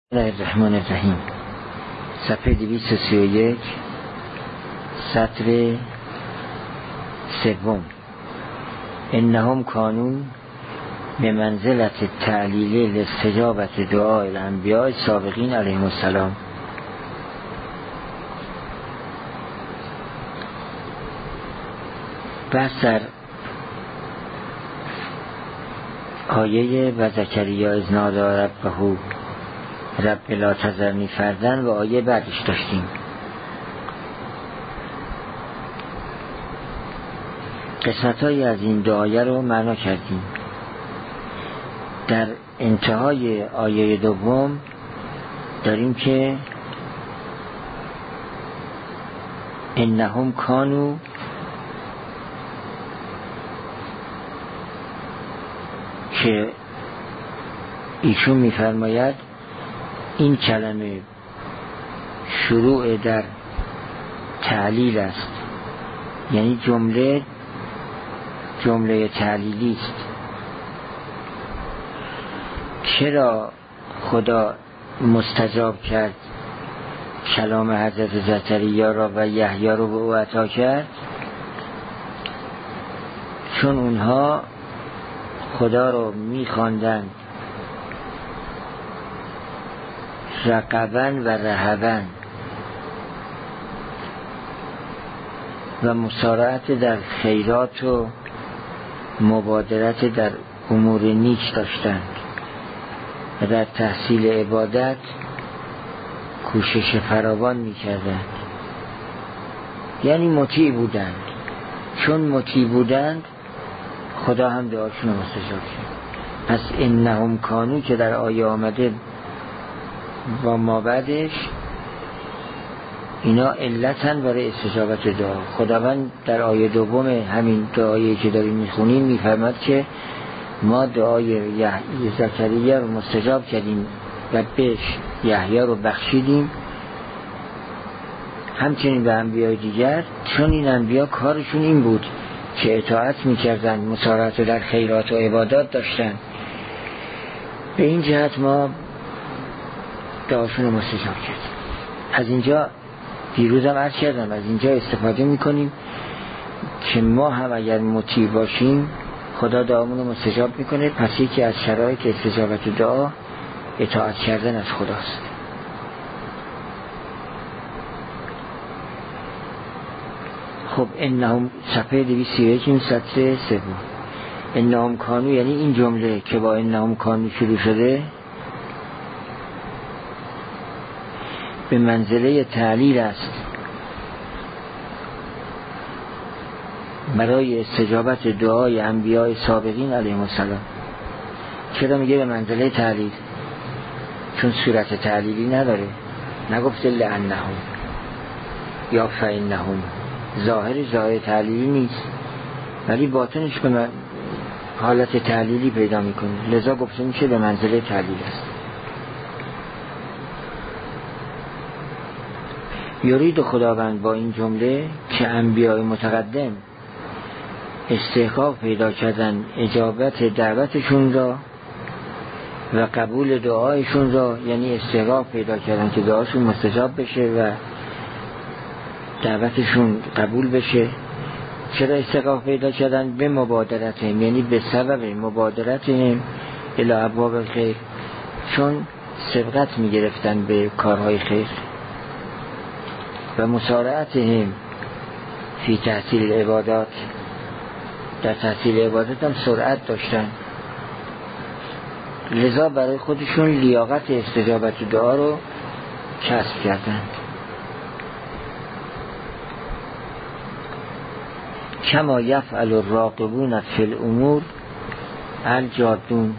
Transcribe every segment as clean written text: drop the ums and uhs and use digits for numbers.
بسم الله الرحمن الرحیم. صفحه 231 سطر سوم. انهم کانوا به منزلت تعلیل لاستجابت دعای الانبیاء السابقین علیهم السلام. بحث در آیه و زکریا اذ نادی ربه رب لا تذرنی فردا و آیه بعدش داشتیم. قسمت‌هایی از این دو آیه رو معنا کردیم. در انتهای آیه دوم داریم که انهم کانوا که ایشون می‌فرماید این کلمه شروع در تعلیل است، یعنی جمله تعلیلی است. چرا خدا مستجاب کرد کلام حضرت زکریا را و یحیی را به او عطا کرد؟ چون اونها خدا را می‌خواندند رغباً و رهباً و مسارعت در خیرات و مبادرت در امور نیک داشتند و در تحصیل عبادت کوشش فراوان می‌کردند، یعنی مطیع بودند. چون مطیع بودند خدا هم دعاشون رو مستجاب کرد. پس انهم کانوا که در آیه آمده و ما بعدش اینا علتن برای استجابت دعا. خداوند در آیه دوم همین دعایی که داریم میخونیم میفرماد که ما دعای زکریا رو مستجاب کردیم و بهش یحیی رو بخشیدیم، همچنین به انبیاء دیگر، چون این انبیا کارشون این بود که اطاعت میکردن، مسارعت در خیرات و عبادات داشتن. به این جهت ما دعاشون رو مستجاب کردیم. از اینجا دیروزم عرض کردم، از اینجا استفاده میکنیم که ما هم اگر مطیع باشیم خدا دعامون رو مستجاب میکنه. پس یکی از شرایط استجابت دعا اطاعت کردن از خداست. خب انهم صفحه 231 این سطر سوم. انهم کانوا یعنی این جمله که با انهم کانوا شروع شده به منزله تعلیل است برای استجابت دعای انبیاء سابقین علیهم السلام. چرا میگه به منزله تعلیل؟ چون صورت تعلیلی نداره، نگفته لانهم یا فانهم، ظاهر تعلیلی نیست ولی باطنش به حالت تعلیلی پیدا میکنه، لذا گفته میشه به منزله تعلیل است. یرید خداوند با این جمله که انبیاء متقدم استحقاق پیدا کردن اجابت دعوتشون را و قبول دعایشون را، یعنی استحقاق پیدا کردن که دعاشون مستجاب بشه و دعوتشون قبول بشه. چرا استحقاق پیدا کردن؟ به مبادرتهم، یعنی به سبب مبادرتهم الی ابواب الخیر، چون سبقت میگرفتن به کارهای خیر. و مسارعتهم فی تحصیل عبادات، در تحصیل عبادت هم سرعت داشتن، لذا برای خودشون لیاقت استجابت دعا رو کسب کردن. کما یفعل الراغبون فی الامور الجادون،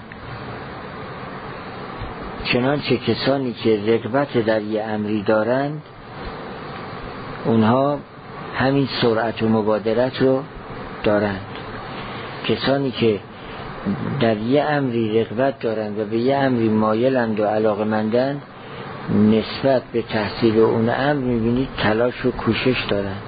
چنانچه کسانی که رغبت در یه امری دارند اونها همین سرعت و مبادرت رو دارند. کسانی که در یه امری رغبت دارند و به یه امری مایلند و علاقمندند، نسبت به تحصیل اون امر میبینید تلاش و کوشش دارند.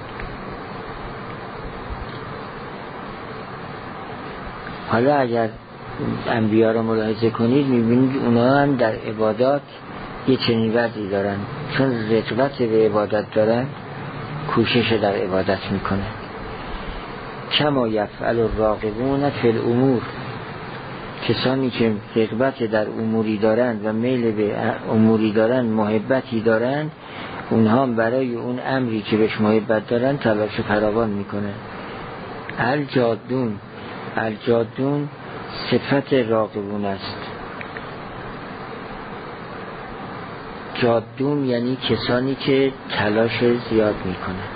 حالا اگر انبیا رو ملاحظه کنید میبینید اونا هم در عبادات یه چنین وضعی دارن، چون رغبت به عبادت دارن کوشش در عبادت میکنن. کما یفعل الراغبون فی الامور، کسانی که رغبت در اموری دارند و میل به اموری دارند، محبتی دارند، اونها برای اون امری که بهش محبت دارند تلاش فراوان میکنن. الجادون صفت راغبون است. جادون یعنی کسانی که تلاش زیاد میکنند.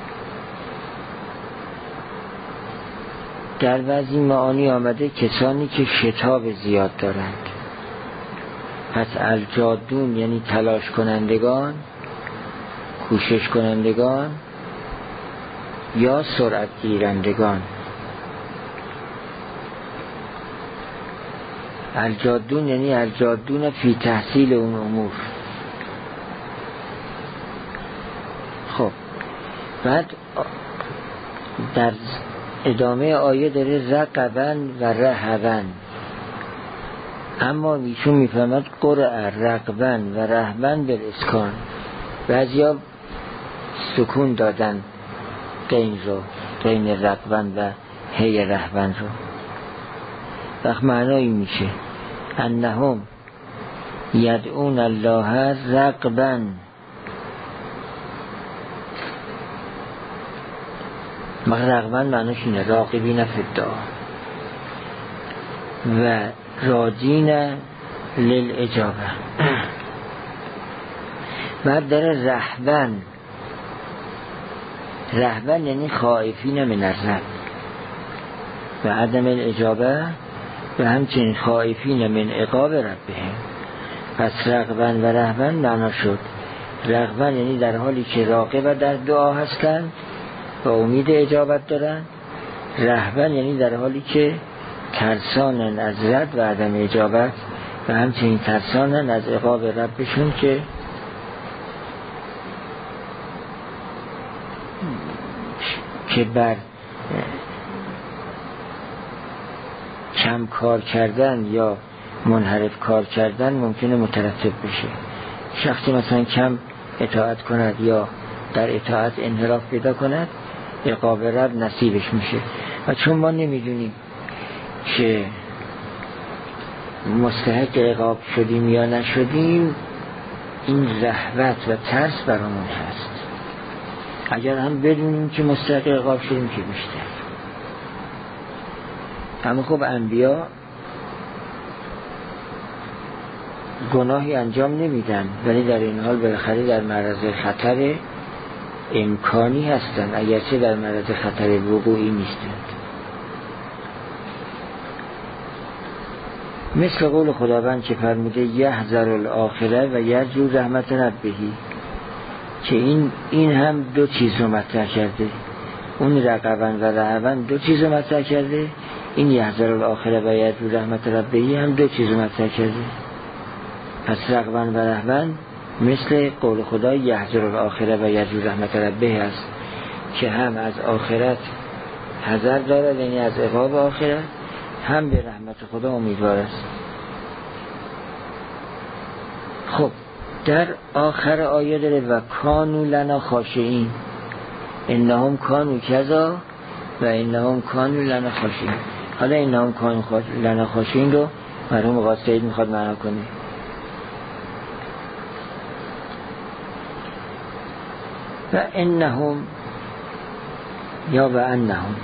در بعضی معانی آمده کسانی که شتاب زیاد دارند. پس الجادون یعنی تلاش کنندگان، کوشش کنندگان یا سرعت گیرندگان. الجادون یعنی الجادون فی تحصیل اون امور. خب بعد در ادامه آیه داره رقبن و رهبن، اما ایشون میفهمد قرأ رقبن و رهبن بالاسکان. بعضیا سکون دادن قین رو، قین رقبن و هی رهبن رو. وقت معنایی میشه انهم یدعون الله رقبن، رغبن معناش اینه راقبین فی الدعا و راجین للاجابه. بعد داره رهبن یعنی خائفین من الرب و عدم الاجابه و همچنین خائفین من عقاب ربهم. پس رغبن و رهبن معنا شد. رغبن یعنی در حالی که راغب در دعا هستند و امید اجابت دارن. رهبن یعنی در حالی که ترسانن از رد و عدم اجابت و همچنین ترسانن از عقاب ربشون که بر کم کار کردن یا منحرف کار کردن ممکنه مترتب بشه. شخصی مثلا کم اطاعت کند یا در اطاعت انحراف پیدا کند، عقاب رب نصیبش میشه. و چون ما نمیدونیم که مستحق عقاب شدیم یا نشدیم، این رهبت و ترس برامون هست. اگر هم بدونیم که مستحق عقاب شدیم که بیشتر. اما خب انبیا گناهی انجام نمیدن، ولی در این حال بالاخره در معرض خطر امکانی هستند، اگرچه در معرض خطر وقوعی نیستند. مثل قول خداوند که فرموده یحذر الاخره و یرجو رحمت ربهی، که این هم دو چیز رو مطرح کرده. اون رقبن و رهبن دو چیز رو مطرح کرده، این یحذر الاخره و یرجو رحمت ربهی هم دو چیز رو مطرح کرده. پس رقبن و رهبن مثل قول خدا یحذر الاخره و یرجو رحمت ربه است، که هم از آخرت حذر دارد یعنی از عقاب آخرت، هم به رحمت خدا امیدوار است. خب در آخر آیه داره و کانوا لنا خاشعین، انهم کانوا کذا و انهم کانوا لنا خاشعین. حالا انهم کانوا لنا خاشعین رو مرحوم آقا سید میخواد معنا کنه. و انهم یا و انهم،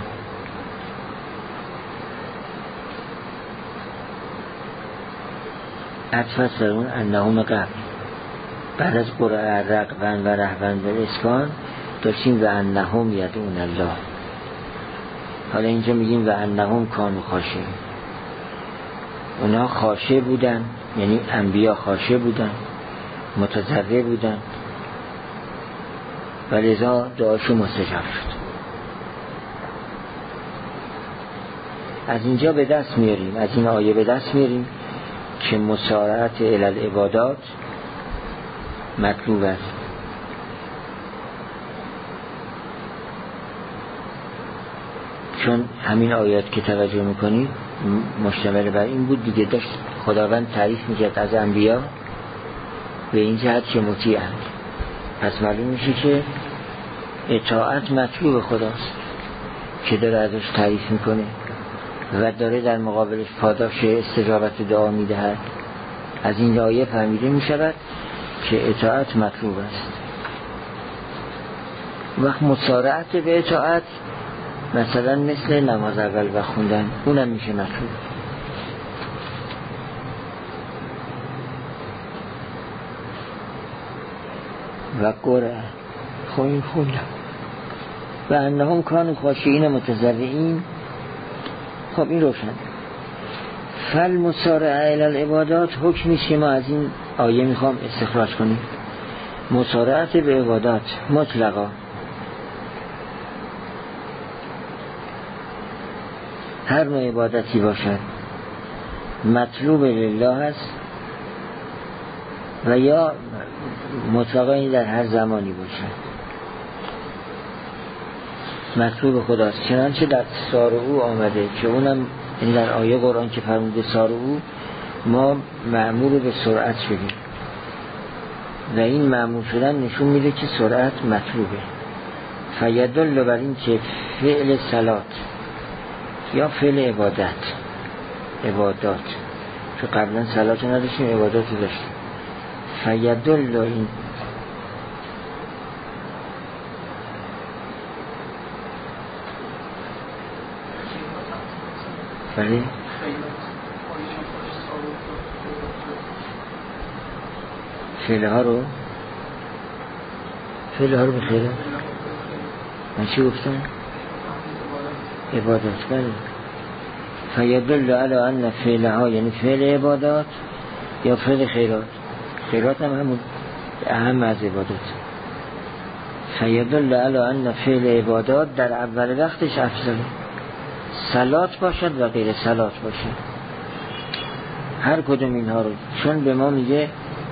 عطف سر اون انهم قبل، بعد از قرآن رقبن و رهبن و اسکان داشتیم و انهم یدعون الله. حالا اینجا میگیم و انهم کانوا خاشعین. اونا خاشع بودن، یعنی انبیا خاشع بودن، متضرع بودن و لذا دعاشو مستجاب شد. از اینجا به دست میاریم، از این آیه به دست میاریم که مسارعت الی العبادات مطلوب است. چون همین آیات که توجه میکنید مشتمل بر این بود دیگه. داشت خداوند تعریف میکرد از انبیا به این جهت که مطیعند. پس معلوم میشه که اطاعت مطلوب خداست که داره ازش تعریف میکنه و داره در مقابلش پاداش استجابت دعا میدهد. از این آیه فهمیده میشود که اطاعت مطلوب است. وقت مسارعت به اطاعت مثلا مثل نماز اول و خوندن، اونم میشه مطلوب. و قرآن خوین خوندم و انهم کانوا خاشعین متضرعین. خب این روشن. فالمسارعه الی العبادات حکمی که ما از این آیه میخوام استخراج کنیم. مسارعت به عبادات مطلقا هر نوع عبادتی باشد مطلوب لله است و یا مطلقا این در هر زمانی باشد مطلوب خداست. چنانچه در سارعو آمده که اونم این در آیه قرآن که فرموده سارعو، ما مأمور به سرعت شدیم و این مأمور شدن نشون میده که سرعت مطلوبه. فیدل بر این که فعل صلات یا فعل عبادات که قبلا صلات نداشتیم عبادات داشتیم. فیدل این بله فعله ها رو بخیره من چی گفتم؟ عبادات. بله فیدل علی ان فعله ها یعنی فعل عبادات یا فعل خیرات هم همون اهم از عبادات. فیدل علی ان فعل عبادات در اول وقتش افضله، صلات باشد و غیر صلات باشد، هر کدوم اینها رو. چون به ما میگه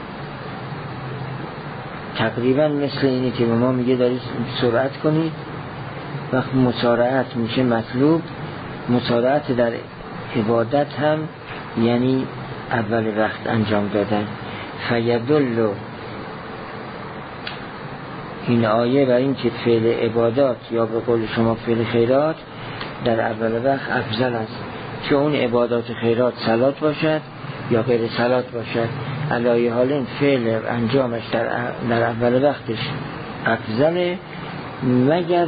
تقریبا مثل اینی که به ما میگه دارید سرعت کنید. وقت مسارعت میشه مطلوب. مسارعت در عبادت هم یعنی اول وقت انجام دادن. فیدل این آیه بر این که فعل عبادات یا به قول شما فعل خیرات در اول وقت افضل است، که اون عبادات خیرات صلات باشد یا غیر صلات باشد. علایه حال این فعل انجامش در اول وقتش افضله، مگر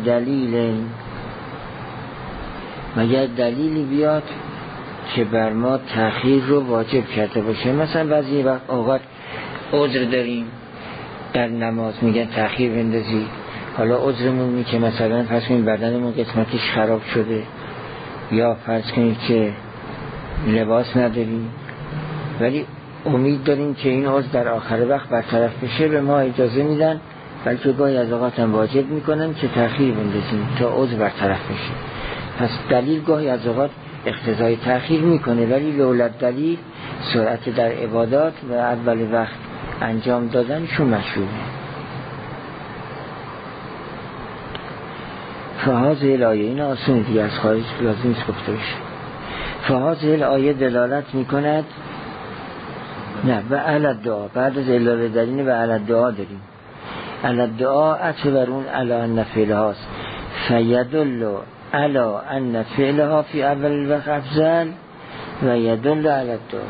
دلیلی بیاد که بر ما تأخیر رو واجب کرده باشه. مثلا بعضی وقت اوقات عذر داریم در نماز میگن تأخیر بندازی. حالا عذرمون می که مثلا فرض کنید بدنمون قسمتش خراب شده یا فرض کنید که لباس نداریم ولی امید داریم که این عذر در آخر وقت برطرف بشه، به ما اجازه میدن، بلکه گاهی از اوقات هم واجب میکنن که تأخیر بندازیم تا عذر برطرف بشه. پس دلیل گاهی از اوقات اقتضای تأخیر میکنه، ولی لولا دلیل سرعت در عبادات و اول وقت انجام دادنشون مشروعه. فهذه الآیه، این آسون دیگه از خارج لازم نیست گفته بشه. فهذه الآیه دلالت میکند نه و علی دعا، بعد از الاله دارین و علی دعا داریم. علی دعا عطف بر اون علی ان فعلها است. فیدل علی ان فعلها فی اول الوقت افضل و یدل علی دعا.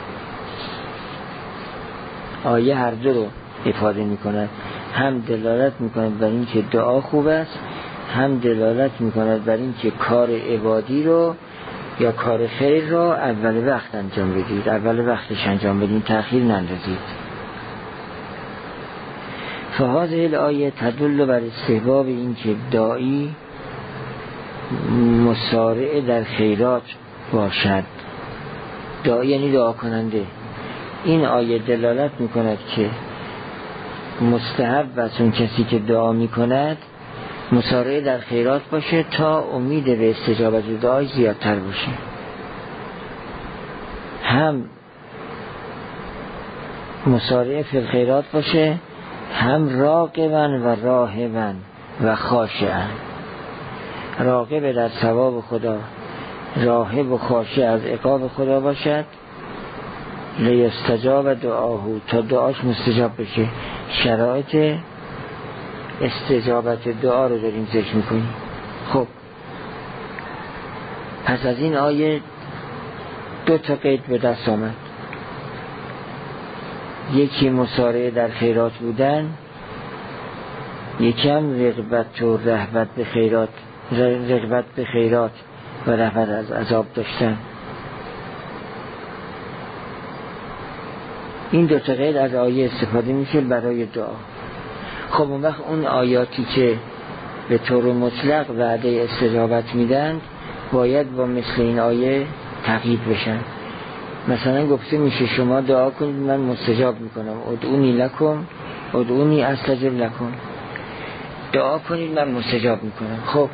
آیه هر دو رو افاده میکند، هم دلالت میکند بر این که دعا خوب است، هم دلالت میکند بر این که کار عبادی رو یا کار خیر رو اول وقت انجام بدید، اول وقتش انجام بدید، تأخیر نندازید. فهذه الآیه تدل بر استحباب این که داعی مسارع در خیرات باشد. داعی یعنی دعا کننده. این آیه دلالت میکند که مستحب است اون کسی که دعا میکند مسارع در خیرات باشه تا امید به استجابت دعای زیادتر باشه. هم مسارع فی الخیرات باشه، هم راغبا و راهبا و خاشعا. راغب در ثواب خدا، راهب و خاشع از عقاب خدا باشد لیستجاب دعاه، تا دعاش مستجاب بشه. شرایط استجابت دعا رو داریم ذکر میکنیم. خب پس از این آیه 2 قید به دست آمد. یکی مسارعه در خیرات بودن، یکی هم رغبت و رهبت به خیرات، رغبت به خیرات و رهبت از عذاب داشتن. این 2 قید از آیه استفاده میشه برای دعا. خب اون وقت اون آیاتی که به طور مطلق وعده استجابت میدن باید با مثل این آیه تقیید بشن. مثلا گفته میشه شما دعا کنید من مستجاب میکنم، ادعونی لکم ادعونی استجب لکم، دعا کنید من مستجاب میکنم. خب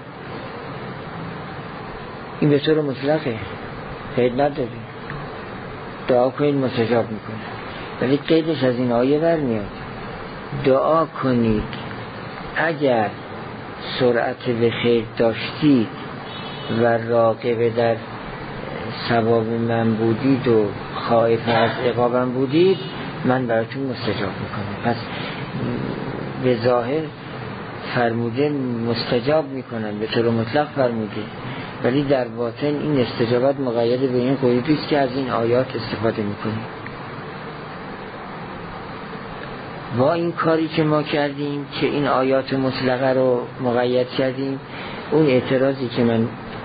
این به طور مطلقه، قید نداره، دعا کنید مستجاب میکنم. ولی قیدش از این آیه برمیاد، دعا کنید اگر سرعت به خیر داشتید و راغب در ثواب من بودید و خائف از عقابم بودید من براتون مستجاب میکنم. پس به ظاهر فرموده مستجاب میکنن، به طور مطلق فرموده، ولی در باطن این استجابت مقید به این قیدی است که از این آیات استفاده میکنیم. با این کاری که ما کردیم که این آیات مطلقه رو مقید کردیم، اون اعتراضی که من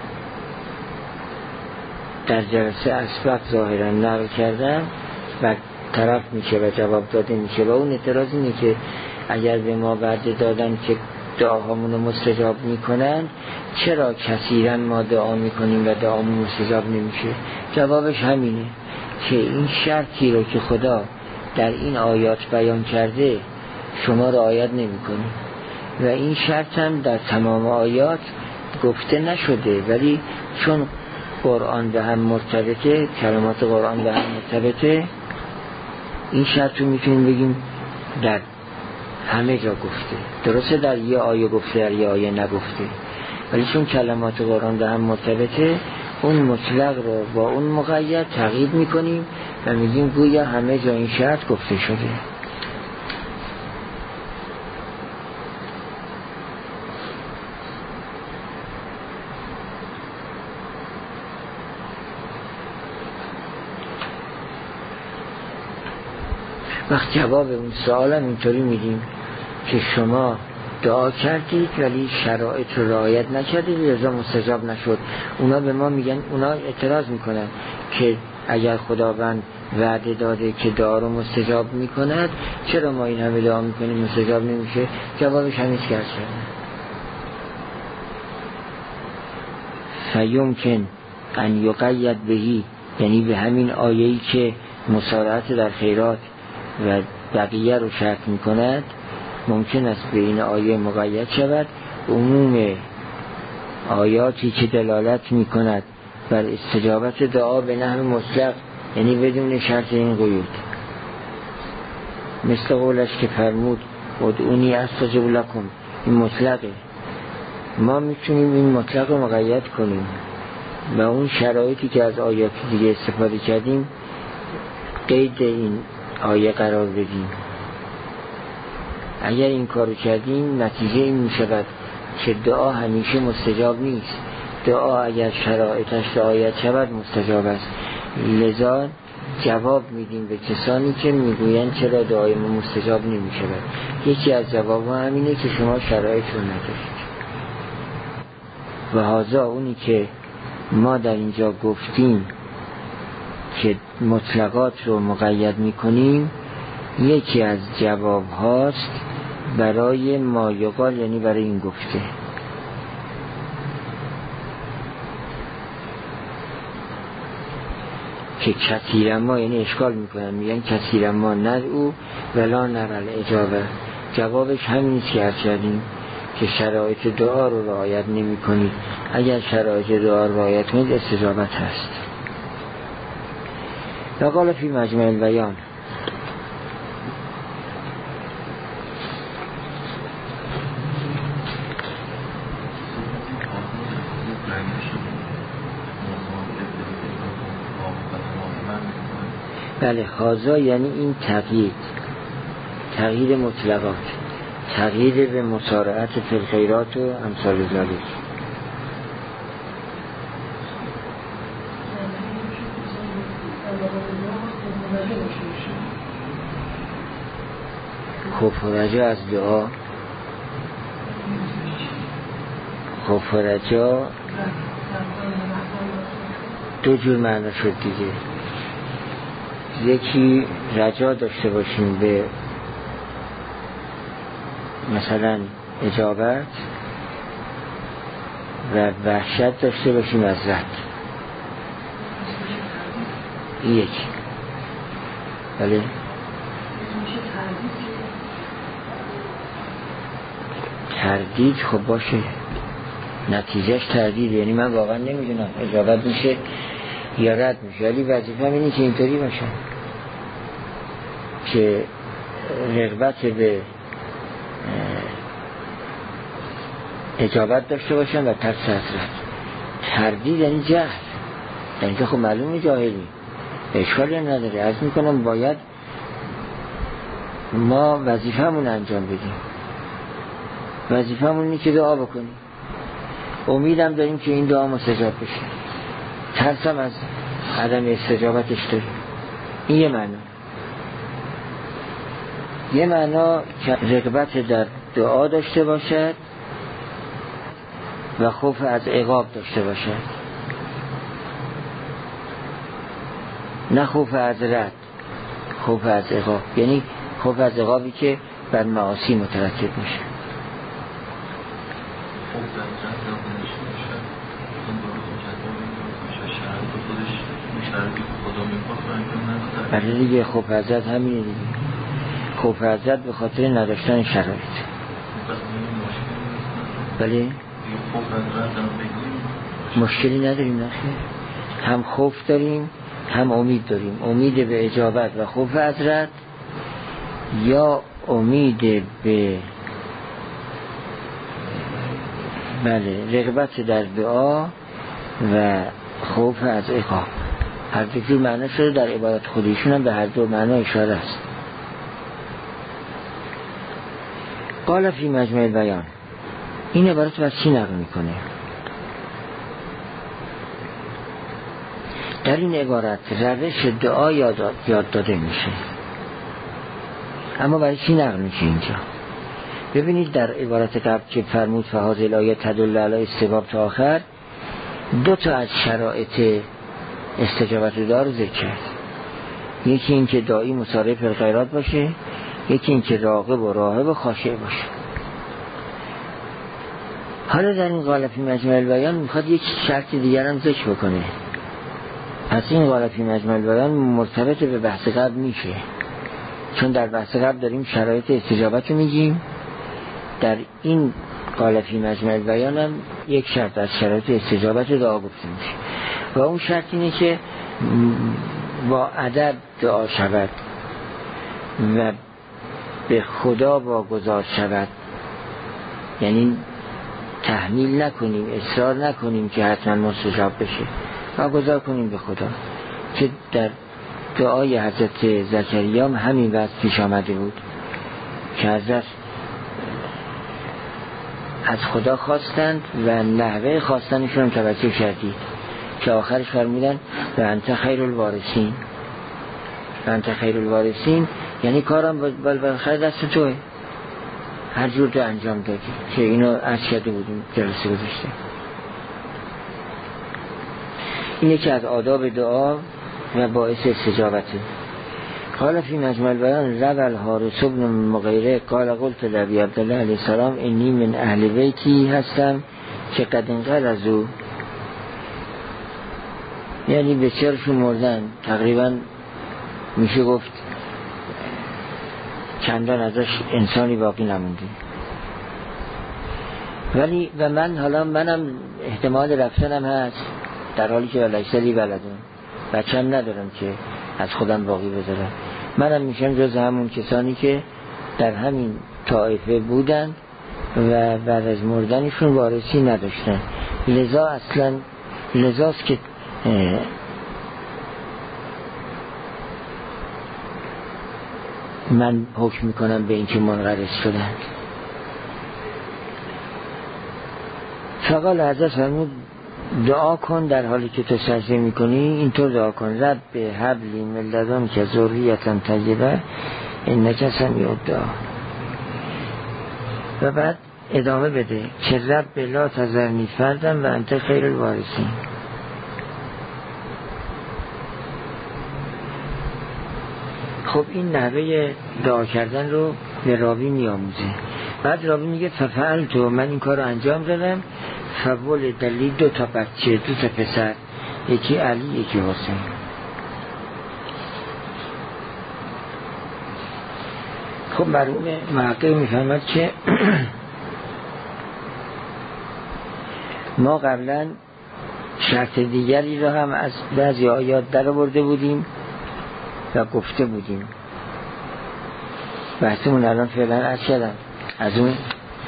در جلسه اسبق ظاهرا نقل کردم و طرف میشه و جواب داده میشه، و اون اعتراض اینه که اگر به ما وعده دادن که دعاهامون رو مستجاب میکنن چرا کثیرا ما دعا میکنیم و دعامون مستجاب نمیشه؟ جوابش همینه که این شرطی رو که خدا در این آیات بیان کرده شما رعایت نمیکنید و این شرط هم در تمام آیات گفته نشده، ولی چون قرآن به هم مرتبطه، کلمات قرآن به هم مرتبطه، این شرط رو میتونیم بگیم در همه جا گفته. درسته در یه آیه گفته در یه آیه نگفته، ولی چون کلمات قرآن به هم مرتبطه اون مطلق رو با اون مقید تغییر میکنیم و میگیم گویا همه جا این شرط گفته شده. وقت جواب اون سوال هم اینطوری میدیم که شما دعا کردید ولی شرایط رو رعایت نکردید لذا مستجاب نشد. اونا به ما میگن، اونا اعتراض میکنن که اگر خداوند وعده داده که دعا رو مستجاب میکند چرا ما این همه دعا میکنیم مستجاب نمیشه؟ جوابش همیست که هست فیمکن ان یقید بهی، یعنی به همین آیه‌ای که مسارعت در خیرات و بقیه رو شرط میکند ممکن است به این آیه مقید شود عموم آیاتی که دلالت میکند بر استجابت دعا به نحو مطلق، یعنی بدون شرط این قیود، مثل قولش که فرمود ادعونی استجب لکم، این مطلقه. ما میتونیم این مطلق رو مقید کنیم و اون شرایطی که از آیات دیگه استفاده کردیم قید این آیه قرار بدیم. اگر این کارو کردیم نتیجه این میشود که دعا همیشه مستجاب نیست. دعا اگر شرایطش رعایت شود مستجاب است. لذا جواب میدیم به کسانی که میگویند چرا دعای ما مستجاب نمیشود. یکی از جواب همینه که شما شرایط رو نداشتید. و هذا اونی که ما در اینجا گفتیم که مطلقات رو مقید میکنیم یکی از جواب هاست برای ما یقال، یعنی برای این گفته. که کثیرا ما، یعنی اشکال میکنن میگن کثیرا ما ندعو ولا نرى الاجابه. جوابش همینیست که عرض کردیم که شرایط دعا رو رعایت نمی کنید. اگر شرایط دعا رو رعایت کنید استجابت هست. وقال فی مجمع البیان بله هازا یعنی این تغییر مطلقات، تغییر به مسارعت فی الخیرات و امثال ذالک. خوف و رجا از دعا، خوف و رجا دو جور معنی شد دیگه. یکی رجا داشته باشیم به مثلا اجابت و وحشت داشته باشیم از رد. یکی بله تردید خب باشه، نتیجهش تردید، یعنی من واقعا نمیدونم اجابت میشه یا رد میشه، ولی وظیفه‌م اینه که اینطوری باشه که رغبت به اجابت داشته باشم و ترس از رد. تردید یعنی جهل، یعنی که خب معلومه جاهلی، اشکالی نداره. عرض میکنم باید ما وظیفه‌مون انجام بدیم، وظیفه‌مون اینه که دعا بکنیم، امیدم داریم که این دعا مستجاب بشه، ترسم از عدم استجابتش داریم. این یه معنا که رغبت در دعا داشته باشد و خوف از عقاب داشته باشد، نه خوف از رد، خوف از عقاب، یعنی خوف از عقابی که بر معاصی مترتب میشه. برای دیگه خوف از رد همینه دیگه، خوف از رد به خاطر نداشتن شرایط. بله مشکلی نداریم نخیر، هم خوف داریم هم امید داریم، امید به اجابت و خوف از رد، یا امید به رغبت در دعا و خوف از عقاب. هر دو جور معنی شده، در عبارت خودشون هم به هر دو معنی اشاره است. قال فی مجمع البیان، این عبارت رو چی نقل میکنه؟ در این عبارت روش دعا یاد داده میشه، اما برای چی نقل میشه اینجا؟ ببینید در عبارت قبل که فرمود فهذه الآیه تدل علی استجابت تا آخر، دو تا از شرایط استجابت دعا رو ذکر کرد. یکی این که داعی مسارع فی الخیرات باشه، یکی این که راغب و راهب و خاشع باشه. حالا در این قال فی مجمع البیان میخواد یک شرط دیگر هم ذکر بکنه. پس این قال فی مجمع البیان مرتبط به بحث قبل میشه، چون در بحث قبل داریم شرایط استجابت رو میگیم، در این قال فی مجمع البیان هم یک شرط از شرایط استجابت دعا گفته میشه و اون شرط اینه که با ادب دعا شود و به خدا واگذار شود، یعنی تحمیل نکنیم، اصرار نکنیم که حتما مستجاب بشه، واگذار کنیم به خدا، که در دعای حضرت زکریا هم همین وقت پیش آمده بود که حضرت از خدا خواستند و نحوه خواستنشون هم توجه کردید که آخرش فرمودن و انت خیر الوارثین، و انت خیر الوارثین یعنی کارم بالآخر دست توه، هر جور تو انجام دادی، که اینو عرض کرده بودیم جلسه گذشته. این یکی از آداب دعا و باعث استجابته. قال فی مجمع البیان روى الحارث بن مغیره قال قلت لابی عبدالله علیه السلام انی من اهل بیتی هستم که قد انقرضوا، یعنی بسیارشون مردن، تقریبا میشه گفت چندان ازش انسانی باقی نمونده، ولی و منم احتمال رفتنم هست، در حالی که ولیسلی بلدم، بچم ندارم که از خودم باقی بذارم، منم میشم جز همون کسانی که در همین طائفه بودن و بعد از مردنشون وارثی نداشتن. لذاست که من حکم میکنم به این که منقرض شدن. فقال حضرت فرمود دعا کن در حالی که تو سجده میکنی، اینطور دعا کن: رب هب لی من لدنک ذریة طیبة انک سمیع الدعا. و بعد ادامه بده که رب لا تذرنی فردا و انت خیر الوارثین. خب این نحوه دعا کردن رو به راوی میآموزه. بعد راوی میگه ففعلت، من این کار رو انجام دادم، فولد لی 2 بچه، 2 پسر، یکی علی یکی حسین. خب مرحوم محقق میفهمد که ما قبلا شرط دیگری را هم از بعضی آیات در آورده بودیم و گفته بودیم. بحثمون الان فعلا عرض کردم از اون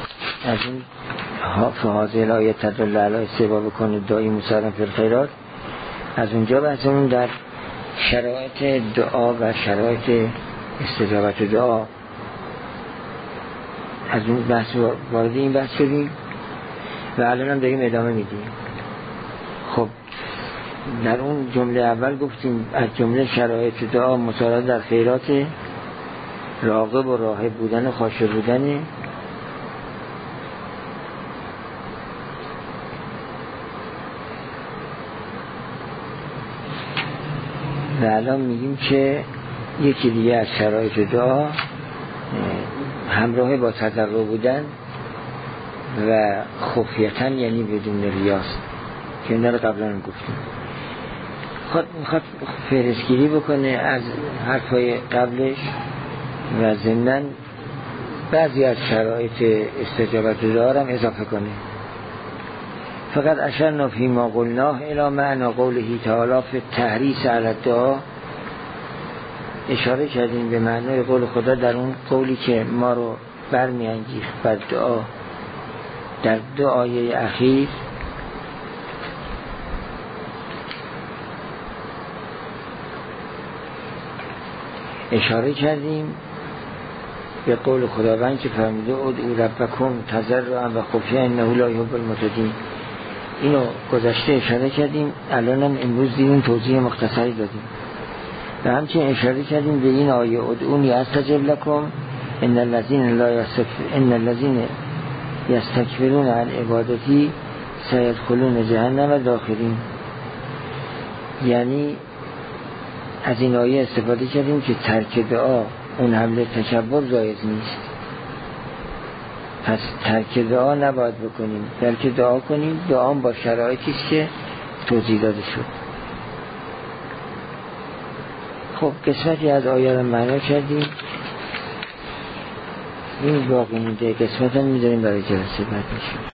فهازه الهیه تدل علی استباب کنه دعای مسارم فی الخیرات، از اونجا بحثمون در شرایط دعا و شرایط استجابت دعا، از اون بحث وارد این بحث شدیم و الان هم داریم ادامه میدیم. خب در اون جمله اول گفتیم از جمله شرایط دعا مسارعت در خیرات، راغب و راهب بودن و خاشع بودن. و الان میگیم که یکی دیگه از شرایط دعا همراه با تضرع بودن و خفیتن، یعنی بدون ریاست، که اینا رو قبلا هم گفتیم. میخواد فهرستگیری بکنه از حرفای قبلش و ضمناً بعضی از شرایط استجابت دعا هم اضافه کنه. فقط اشرنا فی ما قلناه الی معنی قوله تعالی فی التحریص علی الدعا، اشاره کردیم به معنای قول خدا در اون قولی که ما رو برمی‌انگیخت بر دعا در 2 آیه اخیر. اشاره کردیم به قول خداوند که فرموده ادعوا ربکم تضرعا و خفیه انه لا یحب المعتدین. اینو گذشته اشاره کردیم، الان هم امروز دیدیم توضیح مختصری دادیم. و همچنین اشاره کردیم به این آیه ادعونی استجب لکم ان الذین یستکبرون عن عبادتی سیدخلون جهنم داخلین. یعنی از این آیه استفاده کردیم که ترک دعا اون حمله تکبر جایز نیست، پس ترک دعا نباید بکنیم، بلکه دعا کنیم. دعا با شرایطی است که توضیح داده شد. خب قسمتی از آیه رو معنا کردیم، این باقی مونده قسمت هم می‌ذاریم برای جلسه بعد.